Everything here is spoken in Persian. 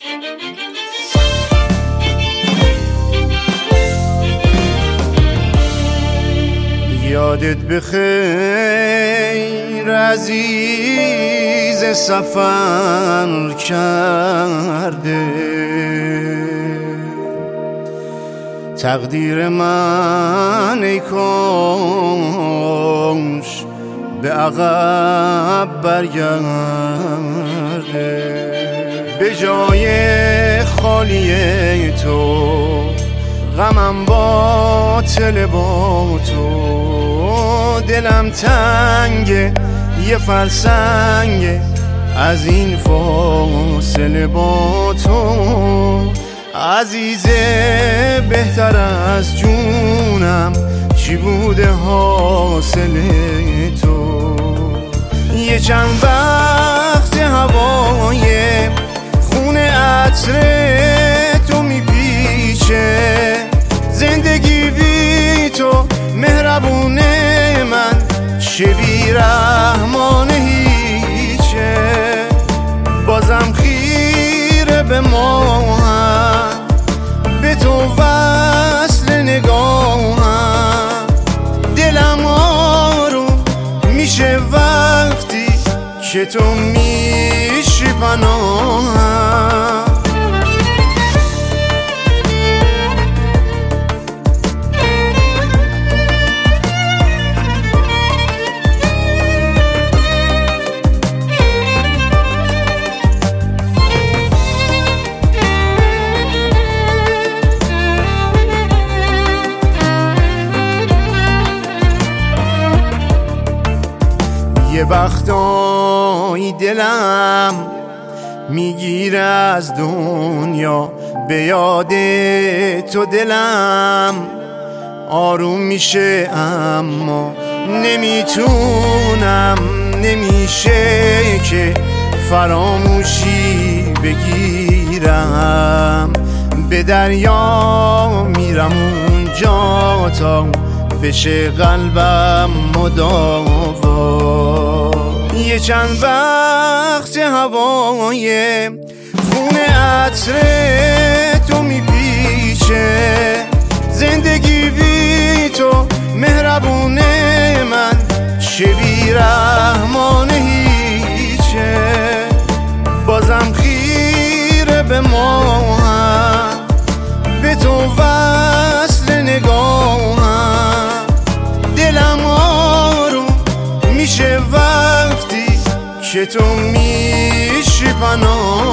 یادت بخیر عزیز سفر کرده، تقدیر من ای کاش به عقب برگرده. به جای خالی تو غمم باطل با تو، دلم تنگه یه فرسنگ از این فاصله با تو. عزیزه بهتر از جونم چی بوده حاصل تو؟ یه چند وقت هوای خون عطر تو میپیچه، زندگی بی تو مهربونه من چه بیرحمانه هیچه. بازم خیره به ماهم، به تو وصل نگاهم، دلم آروم میشه وقتی که تو میشی پناهم. یه وقتایی دلم میگیره از دنیا، به یاد تو دلم آروم میشه، اما نمیتونم، نمیشه که فراموشی بگیرم. به دریا میرم اونجا تا بشه قلبم مداوا. یه چند وقت هوای خون عطر تو میپیچه، زندگی بی تو مهربونه من چه بیرحمانه هیچه. بازم خیره به ماهم، به تو وصل نگاهم، دلم آروم میشه وقتی که تو میشی پناه.